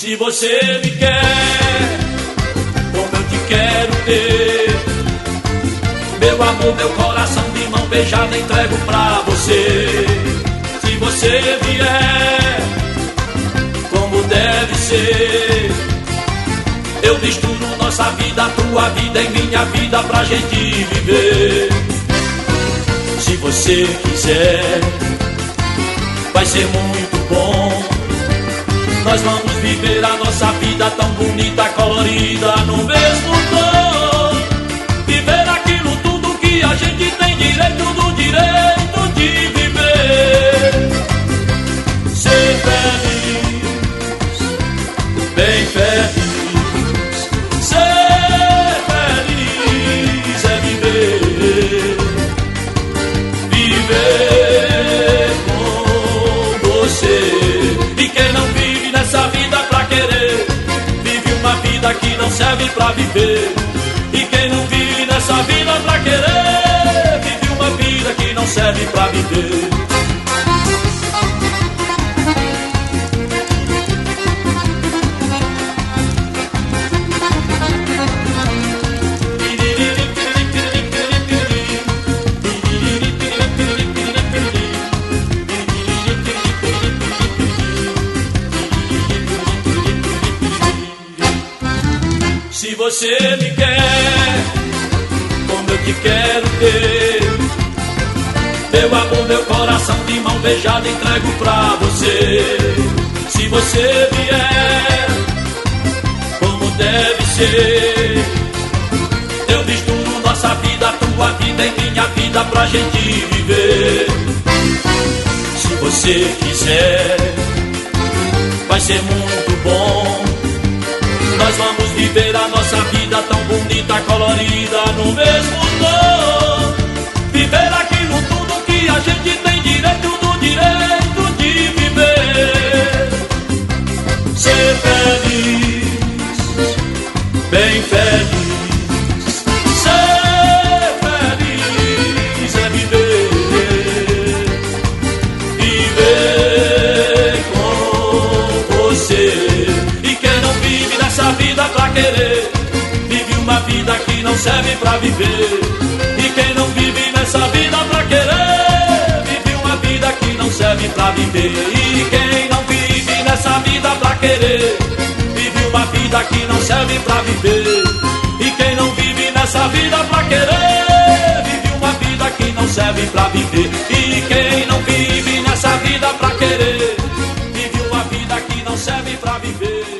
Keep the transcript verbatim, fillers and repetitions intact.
Se você me quer como eu te quero ter, meu amor, meu coração de mão beijada entrego pra você. Se você vier como deve ser, eu misturo nossa vida, tua vida em minha vida pra gente viver. Se você quiser, vai ser muito bom. Nós vamos viver a nossa vida tão bonita, colorida, no mesmo tom. Viver aquilo tudo que a gente tem direito, do direito de viver. Ser feliz, bem feliz. Ser feliz é viver. Viver com você. E quem não vive nessa vida pra querer, vive uma vida que não serve pra viver. E quem não vive nessa vida pra querer, vive uma vida que não serve pra viver. Se você me quer como eu te quero ter, meu amor, meu coração de mão beijada entrego pra você. Se você vier como deve ser, eu misturo nossa vida, tua vida em minha vida pra gente viver. Se você quiser, vai ser muito bom. Nós vamos viver a nossa vida tão bonita, colorida, no mesmo tom. Viver aquilo tudo que a gente tem direito, do direito de viver. Ser feliz, bem feliz. Ser feliz é viver. Viver com você. Essa vida pra querer, vive uma vida que não serve pra viver. E quem não vive nessa vida pra querer, vive uma vida que não serve pra viver. E quem não vive nessa vida pra querer, vive uma vida que não serve pra viver. E quem não vive nessa vida pra querer, vive uma vida que não serve pra viver. E quem não vive nessa vida pra querer, vive uma vida que não serve pra viver.